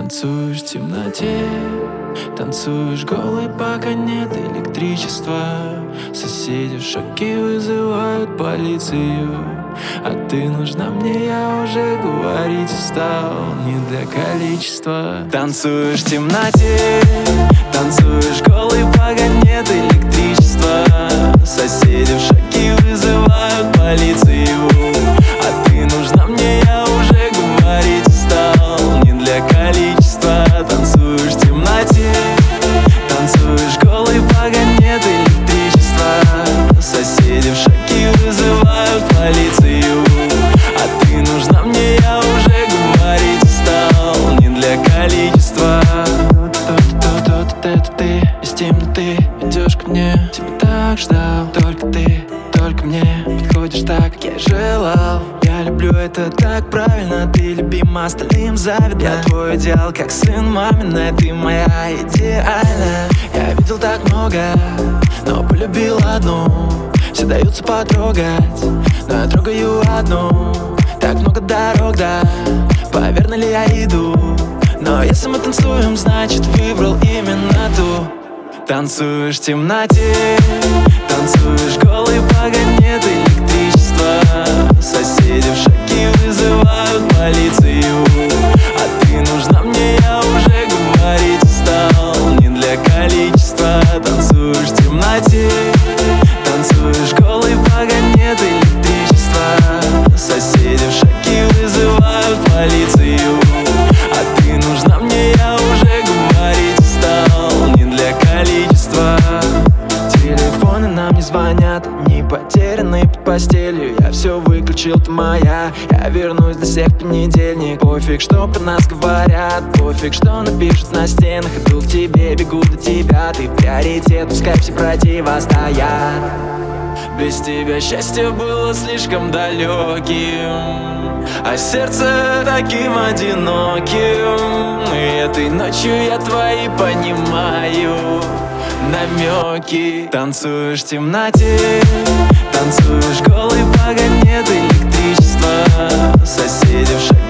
Танцуешь в темноте, танцуешь голый, пока нет электричества. Соседи в шоке вызывают полицию. А ты нужна мне, я уже говорить устал. Не для количества. Танцуешь в темноте, танцуешь голый, пока нет электричества. Соседи в шоке вызывают полицию. А ты нужна мне, я уже говорить устал. Не для количества. Танцуешь в темноте, танцуешь голый, пока нет электричества. Соседи в шоке вызывают полицию. А ты нужна мне, я уже говорить устал. Не для количества. Это ты из темноты идешь ко мне. Тебя так ждал, только мне подходишь так, как я желал. Я люблю это так правильно, ты любима, остальным завидна. Я твой идеал, как сын маминой, ты моя идеальная. Я видел так много, но полюбил одну. Все даются потрогать, но я трогаю одну. Так много дорог, да, поверно ли я иду? Но если мы танцуем, значит выбрал именно ту. Танцуешь в темноте, танцуешь голый, пока нет электричества. Соседи в шоке вызывают полицию. А ты нужна мне, я уже говорить устал. Не для количества. Танцуешь в темноте, танцуешь голый, пока нет электричества. Соседи в шоке вызывают полицию. А ты нужна мне, я уже говорить устал. Не для количества. Телефоны нам не звонят, не потеряны под постелью. Я все выключил, ты моя. Я вернусь для всех в понедельник. Пофиг, что про нас говорят, пофиг, что напишут на стенах. Иду к тебе, бегу до тебя. Ты приоритет, пускай все противостоят. Без тебя счастье было слишком далеким, а сердце таким одиноким. И этой ночью я твои понимаю намеки. Танцуешь в темноте, танцуешь голый, пока нет электричества. Соседи в шоке